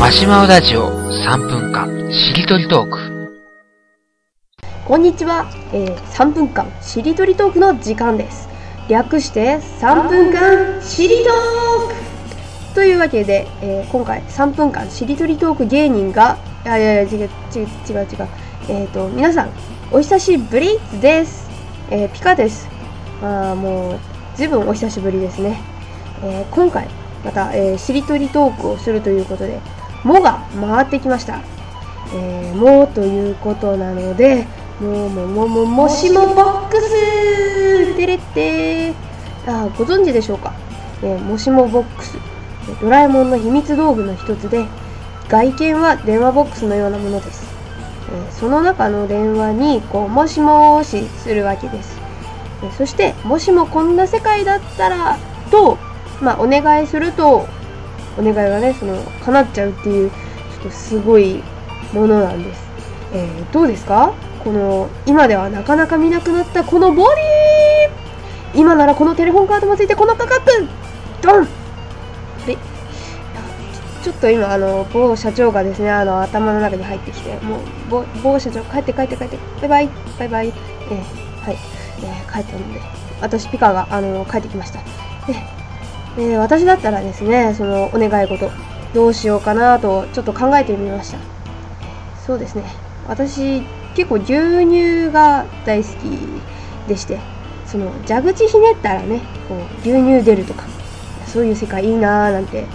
マシュマロラジオ3分間しりとりトーク。 こんにちは、3分間しりとりトークの時間です。略して3分間しりトークというわけで、今回3分間しりとりトーク芸人が違う、皆さんお久しぶりです。ピカです。もうずいぶんお久しぶりですね。今回また、しりとりトークをするということで、もが回ってきました。もということなので、もしもボックスてれってご存知でしょうか。もしもボックス、ドラえもんの秘密道具の一つで、外見は電話ボックスのようなものです。その中の電話にもしもーしするわけです。そしてもしもこんな世界だったらと、お願いすると、お願いがね叶っちゃうっていう、ちょっとすごいものなんです。どうですか、この今ではなかなか見なくなったこのボディ、今ならこのテレホンカードもついてこの価格ドン。ちょっと今某社長がですね、頭の中に入ってきて、もう某社長帰ってバイバイ、はい、帰ったので、私ピカが帰ってきました。私だったらですね、そのお願い事どうしようかなとちょっと考えてみました。そうですね、私結構牛乳が大好きでして、その蛇口ひねったらね、牛乳出るとか、そういう世界いいなーなんて。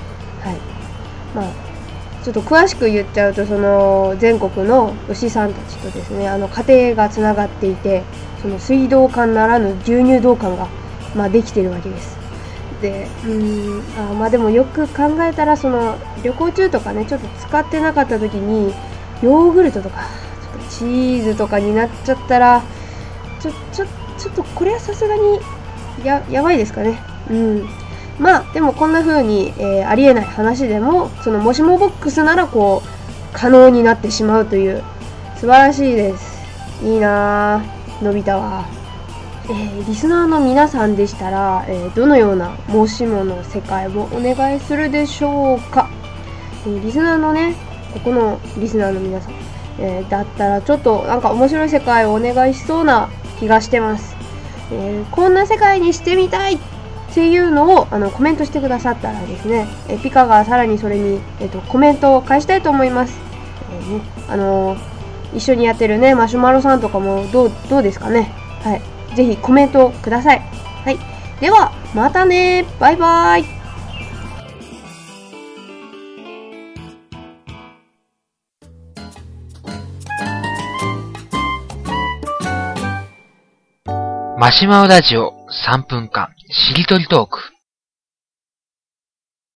ちょっと詳しく言っちゃうと、その全国の牛さんたちとですね、家庭がつながっていて、その水道管ならぬ牛乳道管ができているわけです。ででもよく考えたら、その旅行中とかね、ちょっと使ってなかった時にヨーグルトとかちょっとチーズとかになっちゃったら、ちょっとこれはさすがにやばいですかね。でもこんな風に、ありえない話でも、そのもしもボックスなら可能になってしまうという、素晴らしいです。いいなぁ、のび太は。リスナーの皆さんでしたら、どのようなもしもの世界をお願いするでしょうか。リスナーのね、ここのリスナーの皆さん、だったらちょっとなんか面白い世界をお願いしそうな気がしてます。こんな世界にしてみたいっていうのをコメントしてくださったらですね、ピカがさらにそれに、コメントを返したいと思います。一緒にやってるねマシュマロさんとかもどうですかね。はい、ぜひコメントください。はい、ではまたね、バイバイ。 マシュマロラジオ3分間しりとりトーク。